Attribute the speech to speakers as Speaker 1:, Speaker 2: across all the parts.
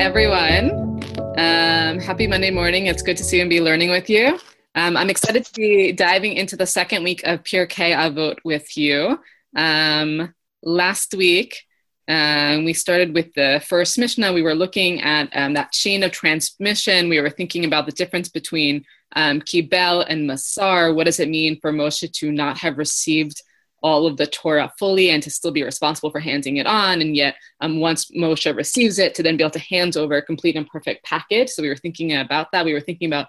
Speaker 1: everyone. Happy Monday morning. It's good to see you and be learning with you. I'm excited to be diving into the second week of Pirkei Avot with you. Last week, we started with the first Mishnah. We were looking at that chain of transmission. We were thinking about the difference between Kibel and Masar. What does it mean for Moshe to not have received all of the Torah fully and to still be responsible for handing it on, and yet once Moshe receives it, to then be able to hand over a complete and perfect package. So we were thinking about that. We were thinking about,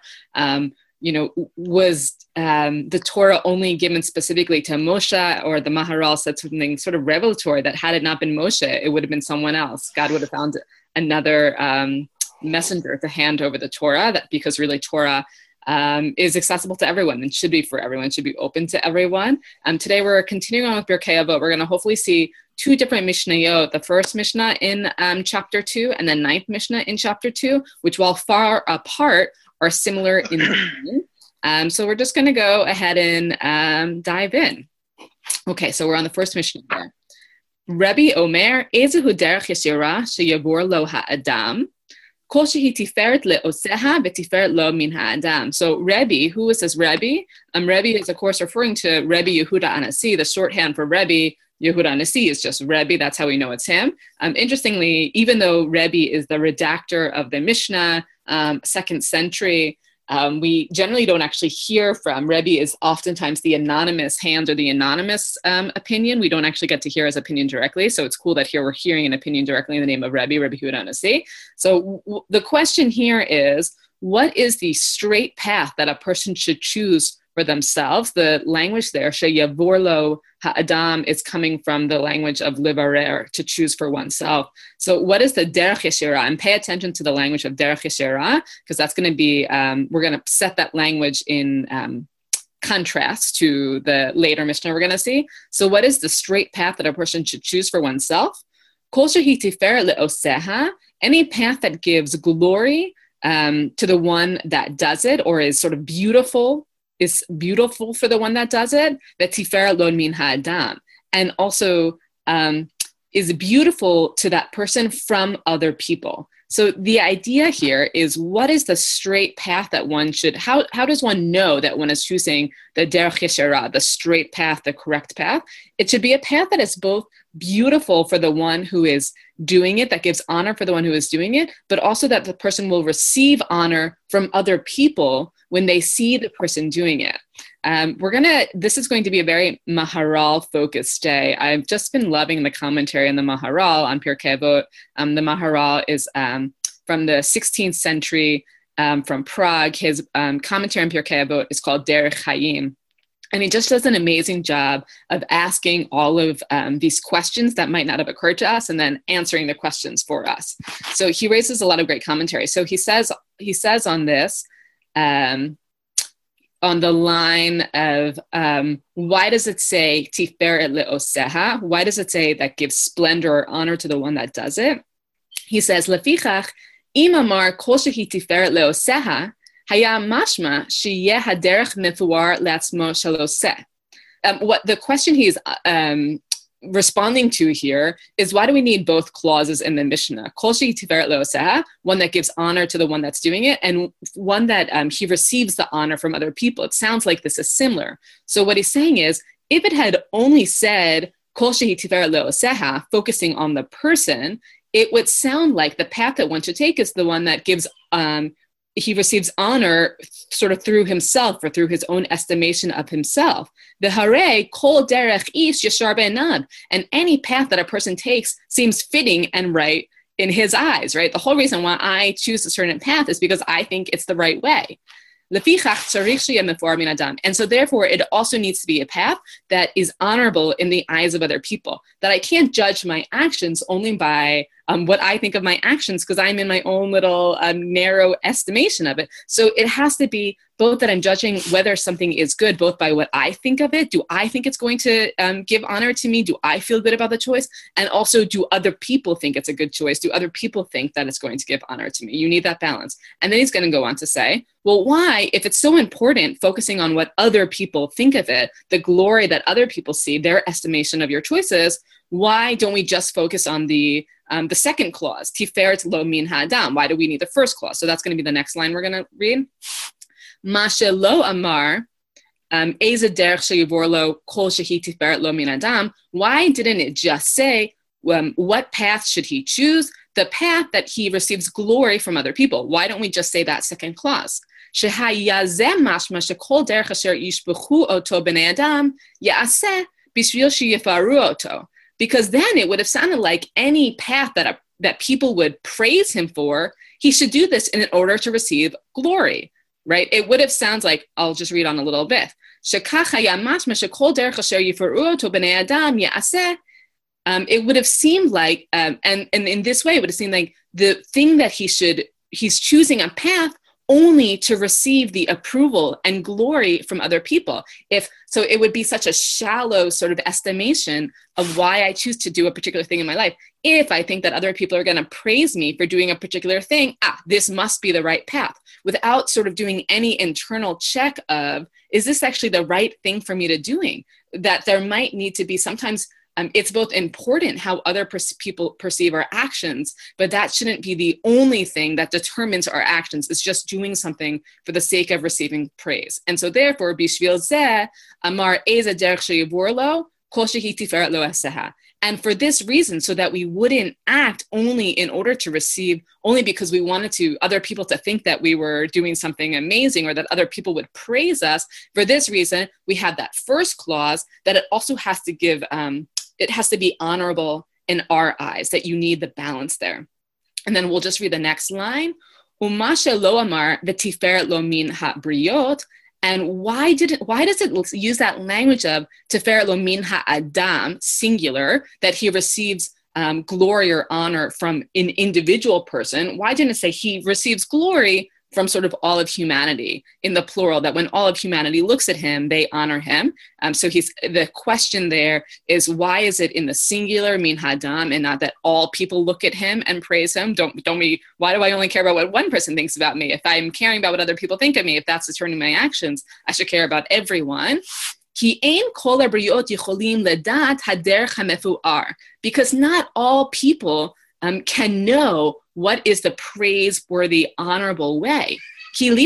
Speaker 1: was the Torah only given specifically to Moshe, or the Maharal said something sort of revelatory that had it not been Moshe, it would have been someone else. God would have found another messenger to hand over the Torah, that because really Torah is accessible to everyone and should be for everyone, should be open to everyone. Today we're continuing on with Pirkei Avot. We're going to hopefully see two different Mishnayot, the first Mishnah in chapter 2 and the ninth Mishnah in chapter 2, which while far apart are similar in theme. So we're just going to go ahead and dive in. Okay, so we're on the first Mishnah here. Rabbi Omer, Ezehu derech yeshira sheyavor lo ha'adam. So Rebbe, who is this Rebbe? Rebbe is, of course, referring to Rebbe Yehuda Anasi. The shorthand for Rebbe Yehuda Anasi is just Rebbe. That's how we know it's him. Interestingly, even though Rebbe is the redactor of the Mishnah, 2nd century, we generally don't actually hear from. Rebbe is oftentimes the anonymous hand or the anonymous opinion. We don't actually get to hear his opinion directly. So it's cool that here we're hearing an opinion directly in the name of Rebbe Yehuda Anasi. So the question here is, what is the straight path that a person should choose for themselves? The language there, sheyavorlo ha'adam, is coming from the language of livarer, to choose for oneself. So what is the derech yeshira? And pay attention to the language of derech yeshira, because that's going to be, we're going to set that language in contrast to the later Mishnah we're going to see. So what is the straight path that a person should choose for oneself? Kol shehi tiferet le'oseha, any path that gives glory to the one that does it, or is sort of beautiful, is beautiful for the one that does it, that tiferet lo min ha'adam, and also is beautiful to that person from other people. So the idea here is, what is the straight path that one should, how does one know that one is choosing the derech yeshara, the straight path, the correct path? It should be a path that is both beautiful for the one who is doing it, that gives honor for the one who is doing it, but also that the person will receive honor from other people when they see the person doing it. This is going to be a very Maharal focused day. I've just been loving the commentary on the Maharal on Pirkei Avot. The Maharal is from the 16th century, from Prague. His commentary on Pirkei Avot is called Derech Chaim. And he just does an amazing job of asking all of these questions that might not have occurred to us, and then answering the questions for us. So he raises a lot of great commentary. So he says on this, on the line of why does it say tiferet le'oseha? Why does it say that gives splendor or honor to the one that does it? He says, lefichach im amar kol shehi tiferet le'oseha haya mashma sheyeh haderech mefuar le'atzmo shaloseh. What the question he's responding to here is, why do we need both clauses in the Mishnah? Kol shehi tiferet le'oseha, one that gives honor to the one that's doing it, and one that he receives the honor from other people. It sounds like this is similar. So what he's saying is, if it had only said kol shehi tiferet le'oseha, focusing on the person, it would sound like the path that one should take is the one that gives he receives honor sort of through himself, or through his own estimation of himself. The hare kol derech ish yashar be'einav, and any path that a person takes seems fitting and right in his eyes, right? The whole reason why I choose a certain path is because I think it's the right way. And so therefore, it also needs to be a path that is honorable in the eyes of other people, that I can't judge my actions only by what I think of my actions, because I'm in my own little narrow estimation of it. So it has to be both that I'm judging whether something is good, both by what I think of it. Do I think it's going to give honor to me? Do I feel good about the choice? And also, do other people think it's a good choice? Do other people think that it's going to give honor to me? You need that balance. And then he's going to go on to say, well, why, if it's so important, focusing on what other people think of it, the glory that other people see, their estimation of your choices, why don't we just focus on the the second clause, tiferet lo min ha'adam. Why do we need the first clause? So that's going to be the next line we're going to read. Mashe lo amar, eza derech sheyivor lo kol shehi tiferet lo min adam. Why didn't it just say, what path should he choose? The path that he receives glory from other people. Why don't we just say that second clause? Shehayazeh mashma shekol derech asher yishbechu oto b'nei adam ya'aseh bishvil sheyifaru oto. Because then it would have sounded like any path that people would praise him for, he should do this in order to receive glory, right? It would have sounded like, I'll just read on a little bit. It would have seemed like, and in this way, it would have seemed like the thing that he's choosing a path only to receive the approval and glory from other people. So it would be such a shallow sort of estimation of why I choose to do a particular thing in my life. If I think that other people are going to praise me for doing a particular thing, this must be the right path, without sort of doing any internal check of, is this actually the right thing for me to doing? That there might need to be sometimes it's both important how other people perceive our actions, but that shouldn't be the only thing that determines our actions. It's just doing something for the sake of receiving praise. And so therefore, bishvil zeh amar eza derech sheyivor lo kol shehi tiferet lo eseha. And for this reason, so that we wouldn't act only in order to receive, only because we wanted other people to think that we were doing something amazing or that other people would praise us. For this reason, we have that first clause that it also has to give, it has to be honorable in our eyes, that you need the balance there. And then we'll just read the next line. Umashe lo amar v'tiferet lo min ha'briot. And why does it use that language of tiferet lo min ha'adam, singular, that he receives glory or honor from an individual person? Why didn't it say he receives glory from sort of all of humanity in the plural, that when all of humanity looks at him, they honor him? So the question there is, why is it in the singular, min hadam, and not that all people look at him and praise him? Why do I only care about what one person thinks about me? If I'm caring about what other people think of me, if that's determining my actions, I should care about everyone. Because not all people can know what is the praiseworthy, honorable way. Because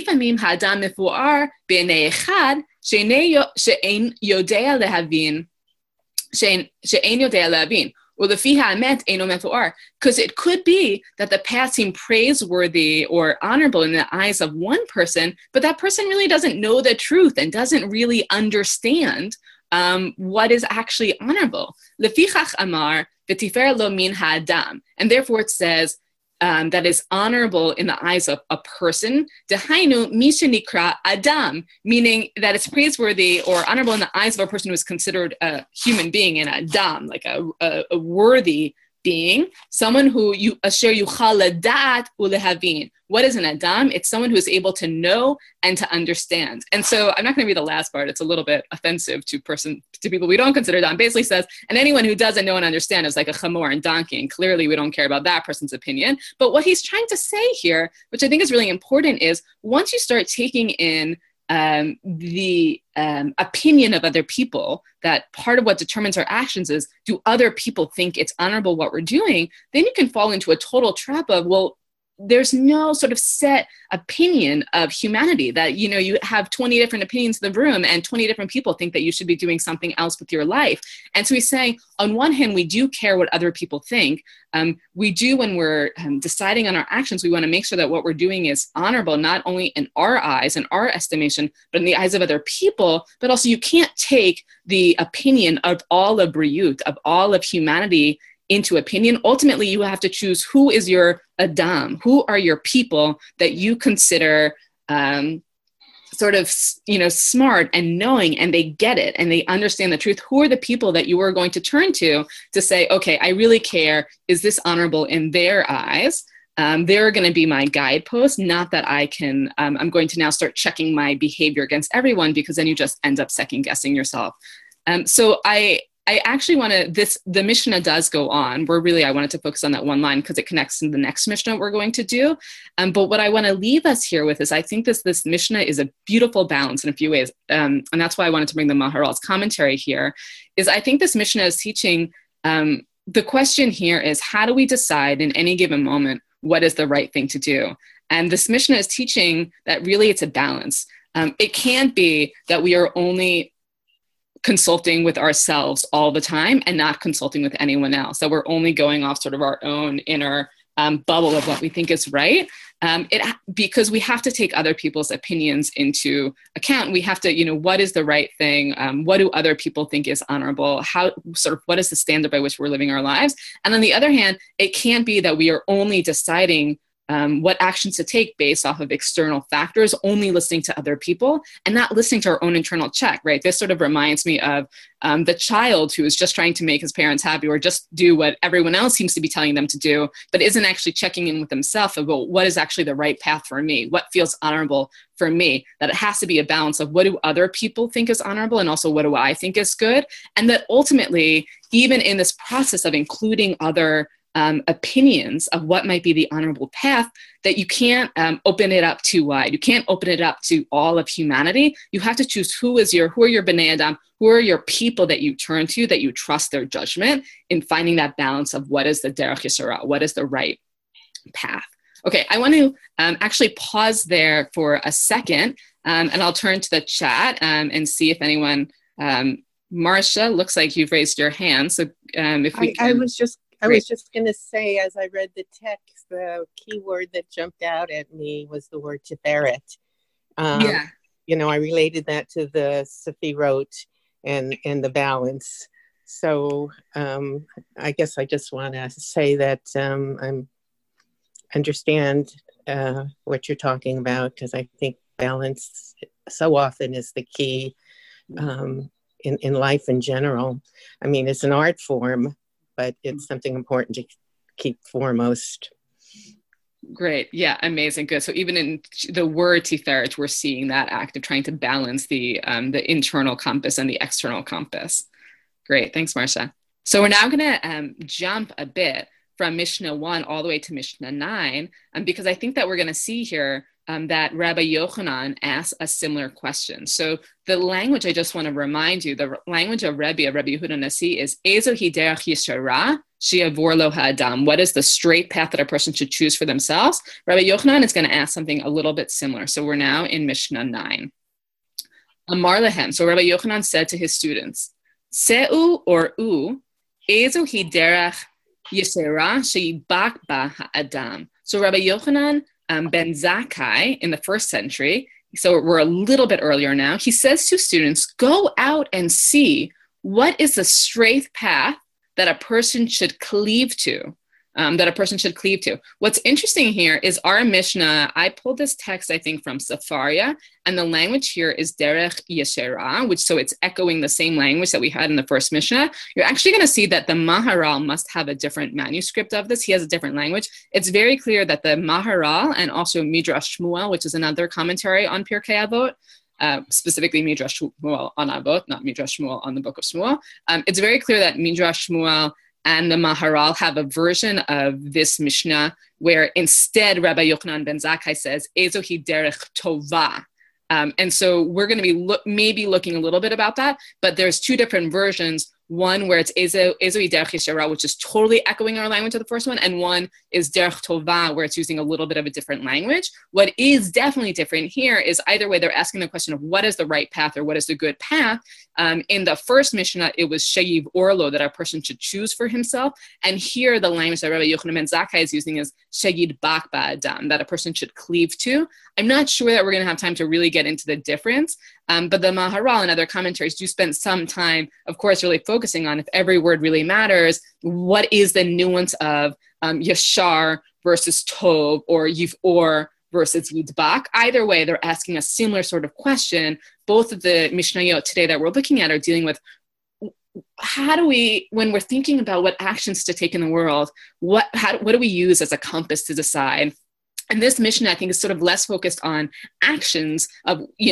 Speaker 1: it could be that the path seemed praiseworthy or honorable in the eyes of one person, but that person really doesn't know the truth and doesn't really understand what is actually honorable. Lefichach amar v'tiferet lo min ha'adam. And therefore it says that is honorable in the eyes of a person. Dehainu mishenikra adam, meaning that it's praiseworthy or honorable in the eyes of a person who is considered a human being, an adam, like a worthy being, someone who asher yuchal ladat ulehavin. What is an adam? It's someone who is able to know and to understand. And so I'm not going to read the last part. It's a little bit offensive to people we don't consider adam. Basically says, and anyone who doesn't know and understand is like a chamor and donkey. And clearly we don't care about that person's opinion. But what he's trying to say here, which I think is really important, is once you start taking in the opinion of other people, that part of what determines our actions is, do other people think it's honorable what we're doing? Then you can fall into a total trap of, well, there's no sort of set opinion of humanity, that, you have 20 different opinions in the room and 20 different people think that you should be doing something else with your life. And so he's saying, on one hand, we do care what other people think. We do, when we're deciding on our actions, we want to make sure that what we're doing is honorable, not only in our eyes and our estimation, but in the eyes of other people. But also you can't take the opinion of all of Briut, of all of humanity, into opinion. Ultimately, you have to choose who is your Adam, who are your people that you consider sort of, smart and knowing, and they get it and they understand the truth. Who are the people that you are going to turn to say, okay, I really care. Is this honorable in their eyes? They're going to be my guidepost, not that I'm going to now start checking my behavior against everyone, because then you just end up second guessing yourself. So I actually the Mishnah does go on, I wanted to focus on that one line because it connects to the next Mishnah we're going to do. But what I want to leave us here with is, I think this Mishnah is a beautiful balance in a few ways. And that's why I wanted to bring the Maharal's commentary here, is I think this Mishnah is teaching the question here is, how do we decide in any given moment what is the right thing to do? And this Mishnah is teaching that really it's a balance. It can't be that we are only consulting with ourselves all the time and not consulting with anyone else, that we're only going off sort of our own inner bubble of what we think is right. Because we have to take other people's opinions into account. We have to, what is the right thing? What do other people think is honorable? What is the standard by which we're living our lives? And on the other hand, it can't be that we are only deciding what actions to take based off of external factors, only listening to other people and not listening to our own internal check, right? This sort of reminds me of the child who is just trying to make his parents happy or just do what everyone else seems to be telling them to do, but isn't actually checking in with himself about what is actually the right path for me, what feels honorable for me, that it has to be a balance of what do other people think is honorable and also what do I think is good. And that ultimately, even in this process of including other opinions of what might be the honorable path, that you can't open it up too wide. You can't open it up to all of humanity. You have to choose who are your Bnei Adam, who are your people that you turn to, that you trust their judgment in finding that balance of what is the derech yesara, what is the right path. Okay, I want to actually pause there for a second, and I'll turn to the chat and see if anyone, Marcia, looks like you've raised your hand. So if we can.
Speaker 2: I was just going to say, as I read the text, the key word that jumped out at me was the word tiferet. I related that to the Sefirot and the balance. So I guess I just want to say that I understand what you're talking about, because I think balance so often is the key in life in general. I mean, it's an art form, but it's something important to keep foremost.
Speaker 1: Great. Yeah, amazing. Good. So even in the word tiferet, we're seeing that act of trying to balance the internal compass and the external compass. Great. Thanks, Marcia. So we're now going to jump a bit from Mishnah 1 all the way to Mishnah 9, because I think that we're going to see here that Rabbi Yochanan asks a similar question. So the language, I just want to remind you, the language of Rabbi Yehuda Nasi is Ezo hi derech yeshara she'yavor lo ha'adam. What is the straight path that a person should choose for themselves? Rabbi Yochanan is going to ask something a little bit similar. So we're now in Mishnah 9. Amar lehem. So Rabbi Yochanan said to his students, Se'u or u, Ezo hi derech yeshara she'yibak ba ha'adam. So Rabbi Yochanan ben Zakkai in the first century, so we're a little bit earlier now, he says to students, go out and see what is the straight path that a person should cleave to. What's interesting here is our Mishnah, I pulled this text, I think, from Sefaria, and the language here is derech yeshera, so it's echoing the same language that we had in the first Mishnah. You're actually going to see that the Maharal must have a different manuscript of this. He has a different language. It's very clear that the Maharal and also Midrash Shmuel, which is another commentary on Pirkei Avot, specifically Midrash Shmuel on Avot, not Midrash Shmuel on the Book of Shmuel. It's very clear that Midrash Shmuel and the Maharal have a version of this Mishnah where instead Rabbi Yochanan ben Zakkai says, Ezo hi derech tova. And so we're going to be maybe looking a little bit about that, but there's two different versions. One where it's Ezo hi derech yeshara, which is totally echoing our language of the first one, and one is derech tova, where it's using a little bit of a different language. What is definitely different here is either way they're asking the question of what is the right path or what is the good path. In the first Mishnah, it was sheyiv orlo, that a person should choose for himself. And here the language that Rabbi Yochanan ben Zakkai is using is sheyid bak ba'adam, that a person should cleave to. I'm not sure that we're going to have time to really get into the difference, but the Maharal and other commentaries do spend some time, of course, really focusing on, if every word really matters, what is the nuance of yashar versus tov, or yivor versus yidbak. Either way, they're asking a similar sort of question. Both of the Mishnayot today that we're looking at are dealing with how do we, when we're thinking about what actions to take in the world, what do we use as a compass to decide? And this Mishnah, I think, is sort of less focused on actions of,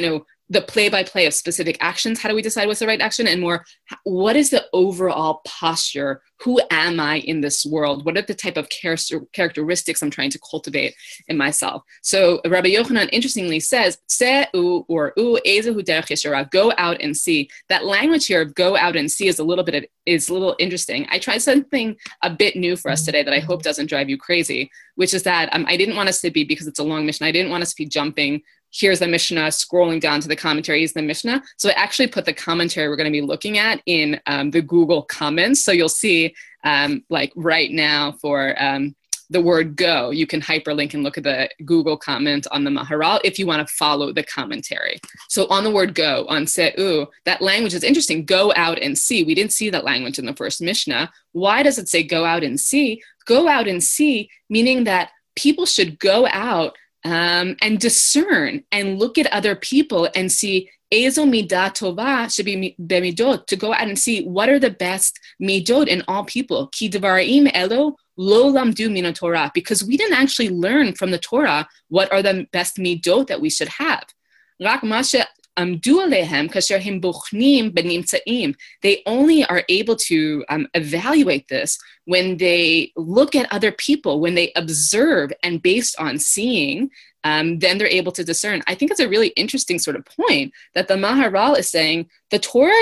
Speaker 1: the play-by-play of specific actions. How do we decide what's the right action? And more, what is the overall posture? Who am I in this world? What are the type of characteristics I'm trying to cultivate in myself? So Rabbi Yochanan interestingly says, "Se-u," or "u ezehu derech yeshara," go out and see. That language here of "go out and see" is a little interesting. I tried something a bit new for us today that I hope doesn't drive you crazy, which is that I didn't want us to be, because it's a long mission, I didn't want us to be jumping. Here's the Mishnah, scrolling down to the commentaries, the Mishnah. So I actually put the commentary we're going to be looking at in the Google comments. So you'll see, like right now for the word go, you can hyperlink and look at the Google comment on the Maharal if you want to follow the commentary. So on the word go, on se'u, that language is interesting. Go out and see. We didn't see that language in the first Mishnah. Why does it say go out and see? Go out and see, meaning that people should go out and discern and look at other people and see ezo midah tova should be bemidot, to go out and see what are the best midot in all people. Ki devarim elo lo lamdu min Torah, because we didn't actually learn from the Torah what are the best midot that we should have. Rak mashe amdu alehem kasher him bochnim benimtzaim. They only are able to evaluate this when they look at other people, when they observe, and based on seeing, then they're able to discern. I think it's a really interesting sort of point that the Maharal is saying. The Torah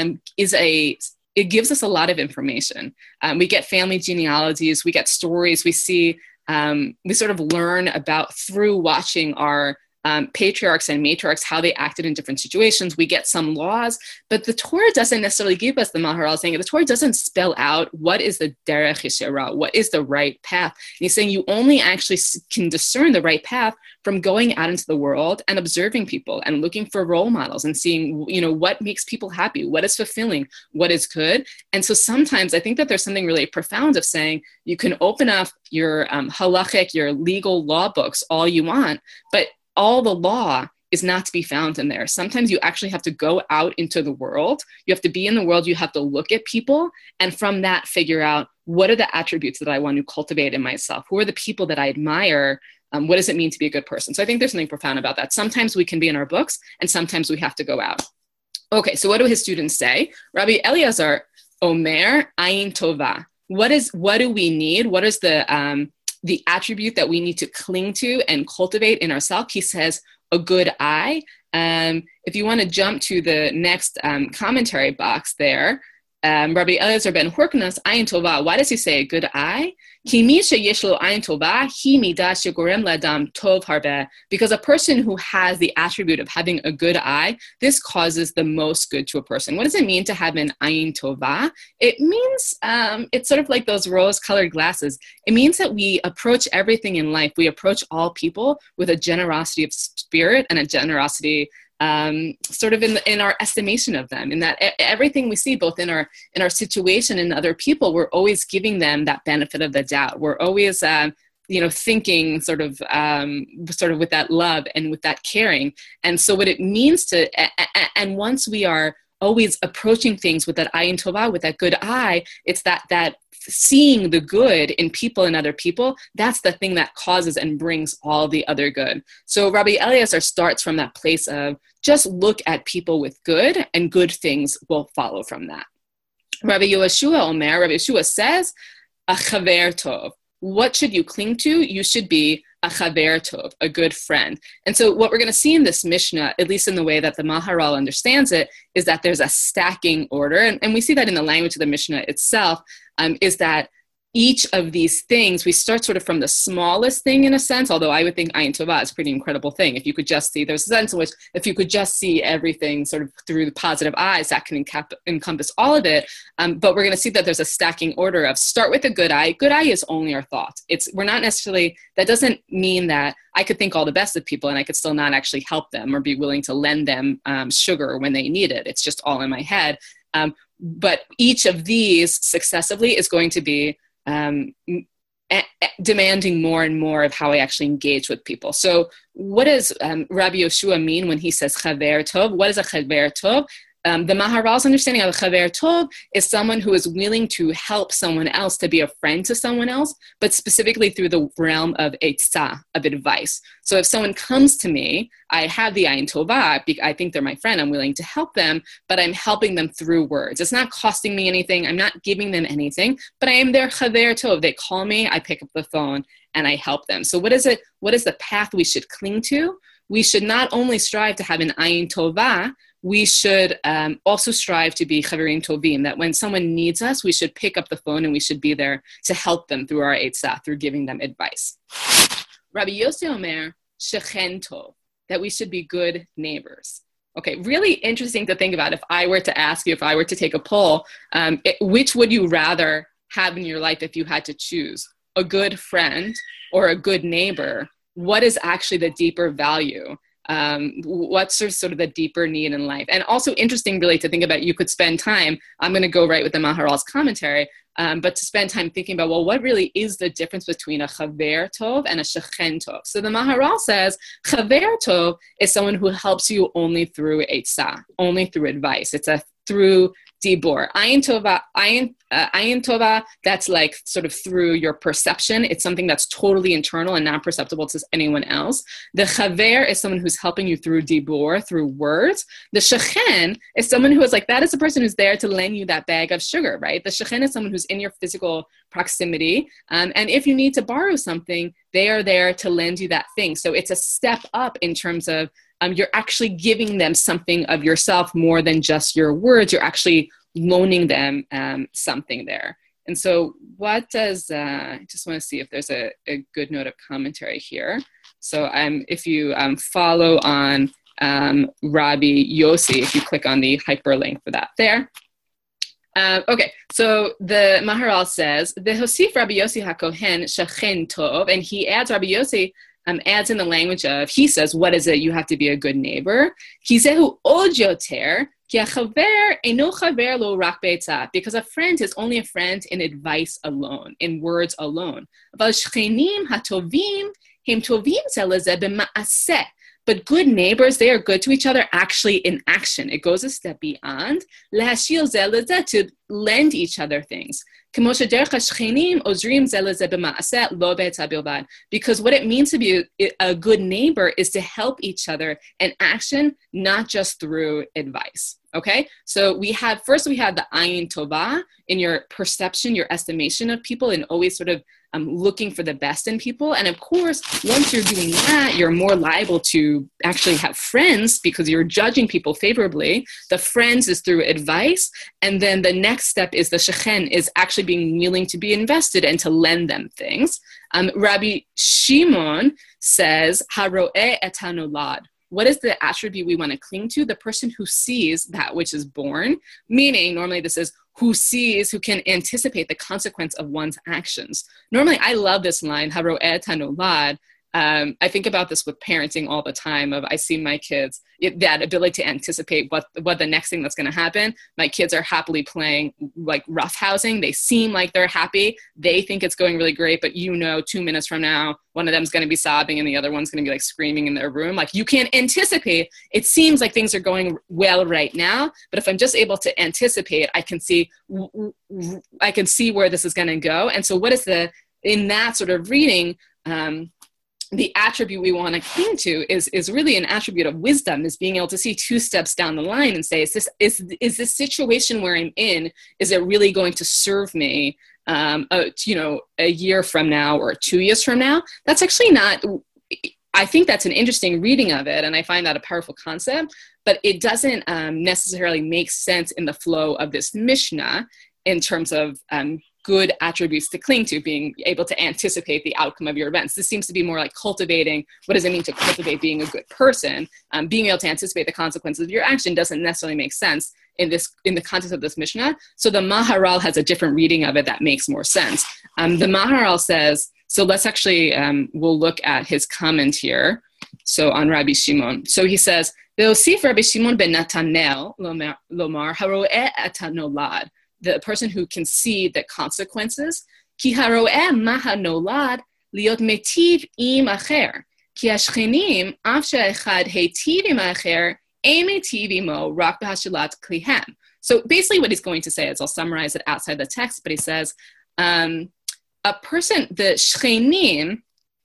Speaker 1: it gives us a lot of information. We get family genealogies, we get stories, we see, we sort of learn about through watching our patriarchs and matriarchs, how they acted in different situations. We get some laws, but the Torah doesn't necessarily give us, the Maharal saying, the Torah doesn't spell out what is the derech yeshara, what is the right path. And he's saying you only actually can discern the right path from going out into the world and observing people and looking for role models and seeing, what makes people happy, what is fulfilling, what is good. And so sometimes I think that there's something really profound of saying you can open up your halachic, your legal law books all you want, but all the law is not to be found in there. Sometimes you actually have to go out into the world. You have to be in the world. You have to look at people. And from that, figure out what are the attributes that I want to cultivate in myself? Who are the people that I admire? What does it mean to be a good person? So I think there's something profound about that. Sometimes we can be in our books and sometimes we have to go out. Okay, so what do his students say? Rabbi Eliezer, Omer, Ayin Tova. What do we need? What is the attribute that we need to cling to and cultivate in ourselves? He says, a good eye. If you want to jump to the next commentary box there, Rabbi Eliezer ben Horkanos, Ayin Tova, why does he say a good eye? Because a person who has the attribute of having a good eye, this causes the most good to a person. What does it mean to have an Ayin Tova? It means, it's sort of like those rose-colored glasses. It means that we approach everything in life, we approach all people with a generosity of spirit and a generosity sort of in our estimation of them, in that everything we see, both in our situation and other people, we're always giving them that benefit of the doubt. We're always, thinking sort of with that love and with that caring. And so what it means and once we are always approaching things with that ayin tova, with that good eye, it's that seeing the good in people and other people, that's the thing that causes and brings all the other good. So Rabbi Eliezer starts from that place of just look at people with good, and good things will follow from that. Rabbi Yeshua says, a chaver tov. What should you cling to? You should be a chaver tov, a good friend. And so what we're going to see in this Mishnah, at least in the way that the Maharal understands it, is that there's a stacking order. And we see that in the language of the Mishnah itself, is that each of these things, we start sort of from the smallest thing in a sense, although I would think Ayin Tova is a pretty incredible thing. If you could just see, there's a sense in which if you could just see everything sort of through the positive eyes, that can encompass all of it. But we're going to see that there's a stacking order of start with a good eye. Good eye is only our thoughts. We're not necessarily, that doesn't mean that I could think all the best of people and I could still not actually help them or be willing to lend them sugar when they need it. It's just all in my head. But each of these successively is going to be demanding more and more of how I actually engage with people. So what does Rabbi Yeshua mean when he says chaver tov? What is a chaver tov? the Maharal's understanding of Chaver Tov is someone who is willing to help someone else, to be a friend to someone else, but specifically through the realm of Eitzah, of advice. So if someone comes to me, I have the Ayin Tovah, I think they're my friend, I'm willing to help them, but I'm helping them through words. It's not costing me anything, I'm not giving them anything, but I am their Chaver Tov. They call me, I pick up the phone, and I help them. So what is the path we should cling to? We should not only strive to have an Ayin Tovah, we should also strive to be Chaverim Tovim, that when someone needs us, we should pick up the phone and we should be there to help them through our Eitzah, through giving them advice. Rabbi Yossi Omer, Shechen Tov, that we should be good neighbors. Okay, really interesting to think about. If I were to ask you, if I were to take a poll, which would you rather have in your life if you had to choose? A good friend or a good neighbor? What is actually the deeper value? What's sort of the deeper need in life? And also interesting really to think about, you could spend time, I'm going to go right with the Maharal's commentary, but to spend time thinking about, well, what really is the difference between a Chaver Tov and a Shechen Tov? So the Maharal says, Chaver Tov is someone who helps you only through Eitzah, only through advice. It's through Dibor. Ayin Tova, that's like sort of through your perception. It's something that's totally internal and not perceptible to anyone else. The Chaver is someone who's helping you through Dibor, through words. The Shechen is someone who is like, that is the person who's there to lend you that bag of sugar, right? The Shechen is someone who's in your physical proximity. And if you need to borrow something, they are there to lend you that thing. So it's a step up in terms of you're actually giving them something of yourself more than just your words. You're actually loaning them something there. And so what does, I just want to see if there's a good note of commentary here. So if you follow on Rabbi Yossi, if you click on the hyperlink for that there. Okay, so the Maharal says, V'hosif Rabbi Yossi HaKohen Shechen Tov, and he adds, Rabbi Yossi adds in the language of, he says, what is it? You have to be a good neighbor. Kizehu od yoter, ki hachaver eino chaver lo rak be'etzah, because a friend is only a friend in advice alone, in words alone. Aval shchenim hatovim hem tovim ze lezeh b'ma'aseh. But good neighbors, they are good to each other actually in action. It goes a step beyond. Lehashil ze lezeh, to lend each other things. Because what it means to be a good neighbor is to help each other in action, not just through advice. Okay, so we have the Ayin Tovah in your perception, your estimation of people, and always sort of looking for the best in people. And of course, once you're doing that, you're more liable to actually have friends because you're judging people favorably. The friends is through advice. And then the next step is the Shechen, is actually being willing to be invested and to lend them things. Rabbi Shimon says, Haro'eh et hanolad. What is the attribute we want to cling to? The person who sees that which is born, meaning normally this is who can anticipate the consequence of one's actions. Normally, I love this line, Haro'eh et hanolad. I think about this with parenting all the time. I see my kids, that ability to anticipate what the next thing that's going to happen. My kids are happily playing like roughhousing. They seem like they're happy. They think it's going really great, but 2 minutes from now, one of them's going to be sobbing and the other one's going to be like screaming in their room. Like you can't anticipate. It seems like things are going well right now, but if I'm just able to anticipate, I can see where this is going to go. And so what is in that sort of reading, the attribute we want to cling to is really an attribute of wisdom, is being able to see 2 steps down the line and say, is this situation where I'm in, is it really going to serve me, a year from now or 2 years from now? That's actually not, I think that's an interesting reading of it. And I find that a powerful concept, but it doesn't necessarily make sense in the flow of this Mishnah in terms of good attributes to cling to, being able to anticipate the outcome of your events. This seems to be more like cultivating, what does it mean to cultivate being a good person? Being able to anticipate the consequences of your action doesn't necessarily make sense in the context of this Mishnah. So the Maharal has a different reading of it that makes more sense. The Maharal says, so let's actually, we'll look at his comment here. So on Rabbi Shimon. So he says, Ve'osif Rabbi Shimon ben Natanel lomar haro'eh et hanolad. The person who can see the consequences. Ki haro'eh ma hanolad liot metiv im acher. Ki hashchenim af she'echad heitiv im acher Eme TV mo rak b'hashilat klihem. So basically what he's going to say is, I'll summarize it outside the text, but he says, a person, the shchenim,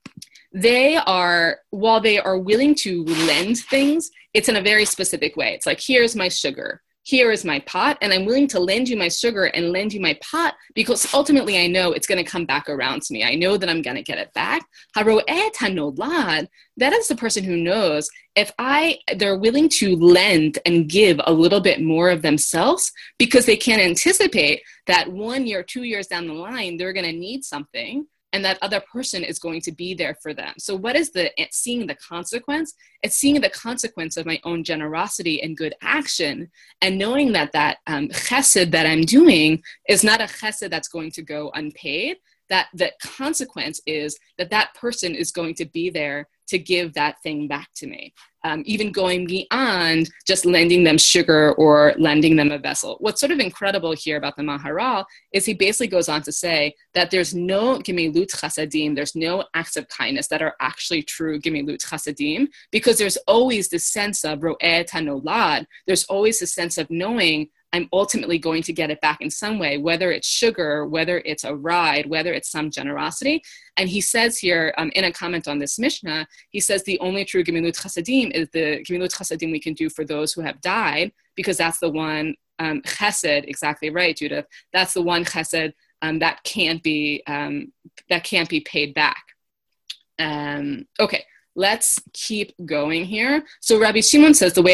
Speaker 1: while they are willing to lend things, it's in a very specific way. It's like, here's my sugar, here is my pot, and I'm willing to lend you my sugar and lend you my pot because ultimately I know it's going to come back around to me. I know that I'm going to get it back. Haro'eh hanolad, that is the person who knows if they're willing to lend and give a little bit more of themselves because they can anticipate that 1 year, 2 years down the line, they're going to need something, and that other person is going to be there for them. So what is seeing the consequence? It's seeing the consequence of my own generosity and good action, and knowing that chesed that I'm doing is not a chesed that's going to go unpaid, that the consequence is that person is going to be there to give that thing back to me, even going beyond just lending them sugar or lending them a vessel. What's sort of incredible here about the Maharal is he basically goes on to say that there's no gemilut chasadim, there's no acts of kindness that are actually true gemilut chasadim, because there's always this sense of ro'eh tanolad, there's always this sense of knowing I'm ultimately going to get it back in some way, whether it's sugar, whether it's a ride, whether it's some generosity. And he says here, in a comment on this Mishnah, he says the only true Gemilut Chasadim is the Gemilut Chasadim we can do for those who have died, because that's the one chesed, exactly right, Judith, that's the one chesed that can't be paid back. Okay. Let's keep going here. So Rabbi Shimon says the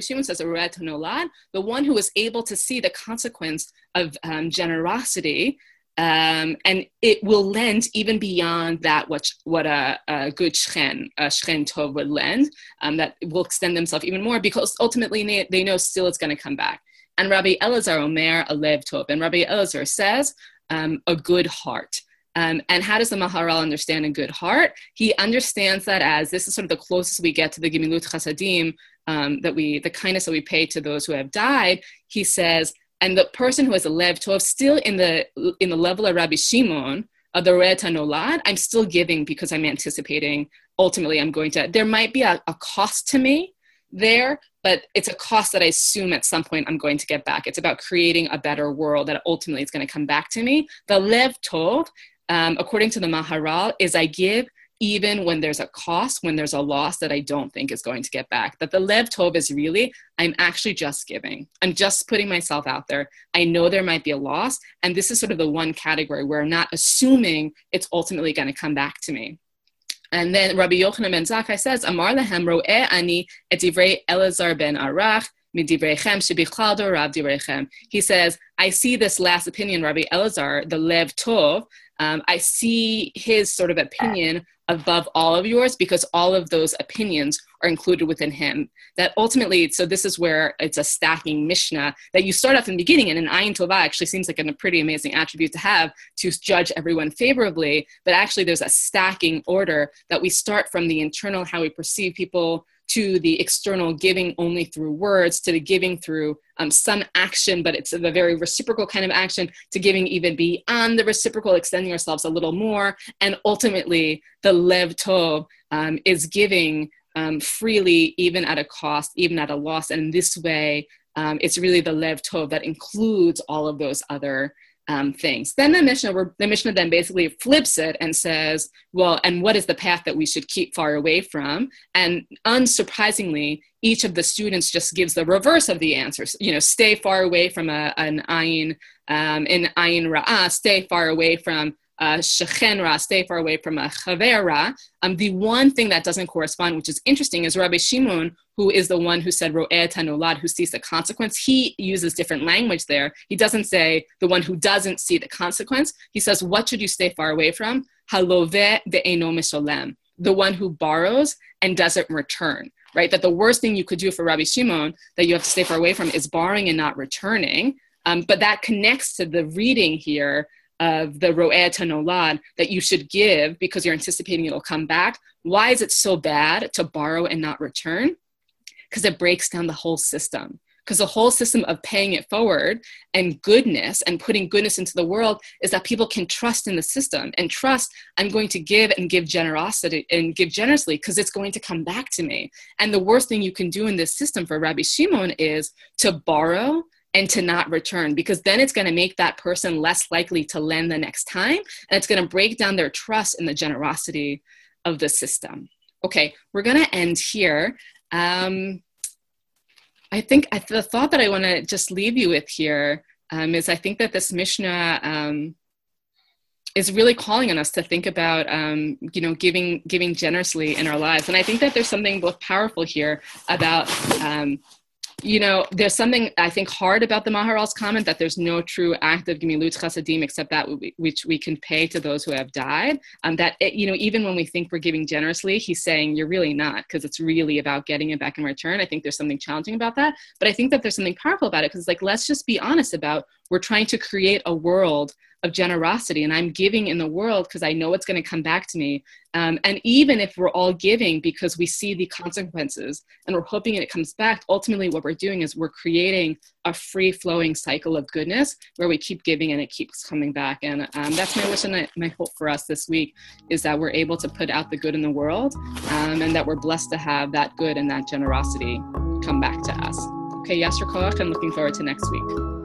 Speaker 1: one who is able to see the consequence of generosity, and it will lend even beyond that what a good shchen tov would lend, that will extend themselves even more, because ultimately they know still it's going to come back. And Rabbi Elazar Omer a lev tov, and Rabbi Elazar says a good heart. And how does the Maharal understand a good heart? He understands that as, this is sort of the closest we get to the Gemilut Chasadim, the kindness that we pay to those who have died. He says, and the person who has a lev tov, still in the level of Rabbi Shimon, of the ro'eh tanolad, I'm still giving because I'm anticipating ultimately there might be a cost to me there, but it's a cost that I assume at some point I'm going to get back. It's about creating a better world that ultimately is going to come back to me. The lev tov, according to the Maharal, is I give even when there's a cost, when there's a loss that I don't think is going to get back. That the lev tov is really, I'm actually just giving. I'm just putting myself out there. I know there might be a loss, and this is sort of the one category where I'm not assuming it's ultimately going to come back to me. And then Rabbi Yochanan ben Zakkai says, Amar lehem ro'eh ani et divrei Elazar ben Arach, he says, I see this last opinion, Rabbi Elazar, the lev tov, I see his sort of opinion above all of yours, because all of those opinions are included within him. That ultimately, so this is where it's a stacking Mishnah, that you start off in the beginning, and an Ayin Tovah actually seems like a pretty amazing attribute to have to judge everyone favorably, but actually there's a stacking order that we start from the internal, how we perceive people, to the external giving only through words, to the giving through some action, but it's a very reciprocal kind of action, to giving even beyond the reciprocal, extending ourselves a little more. And ultimately, the lev tov is giving freely, even at a cost, even at a loss. And in this way, it's really the lev tov that includes all of those other things. Then the Mishnah then basically flips it and says, well, and what is the path that we should keep far away from? And unsurprisingly, each of the students just gives the reverse of the answers. Stay far away from an ayin ra'ah, stay far away from shechen ra, stay far away from a chaver ra. The one thing that doesn't correspond, which is interesting, is Rabbi Shimon, who is the one who said ro'eh tanolad, who sees the consequence. He uses different language there. He doesn't say the one who doesn't see the consequence. He says, what should you stay far away from? Haloveh ve'eno misholem, the one who borrows and doesn't return. Right? That the worst thing you could do for Rabbi Shimon that you have to stay far away from is borrowing and not returning. But that connects to the reading here of the ro'eh tanolad, that you should give because you're anticipating it'll come back. Why is it so bad to borrow and not return? Because it breaks down the whole system. because the whole system of paying it forward and goodness and putting goodness into the world is that people can trust in the system and trust I'm going to give and give generosity and give generously because it's going to come back to me. And the worst thing you can do in this system for Rabbi Shimon is to borrow and to not return, because then it's going to make that person less likely to lend the next time. And it's going to break down their trust in the generosity of the system. Okay, we're going to end here. I think the thought that I want to just leave you with here is I think that this Mishnah is really calling on us to think about, giving generously in our lives. And I think that there's something both powerful here about, there's something I think hard about the Maharal's comment that there's no true act of Gemilut Chasadim except that which we can pay to those who have died. Even when we think we're giving generously, he's saying you're really not, because it's really about getting it back in return. I think there's something challenging about that, but I think that there's something powerful about it, because let's just be honest about, we're trying to create a world of generosity, and I'm giving in the world because I know it's going to come back to me. And even if we're all giving because we see the consequences and we're hoping it comes back, ultimately what we're doing is we're creating a free-flowing cycle of goodness where we keep giving and it keeps coming back. And that's my wish and my hope for us this week, is that we're able to put out the good in the world, and that we're blessed to have that good and that generosity come back to us. Okay, Yasser Koach, and looking forward to next week.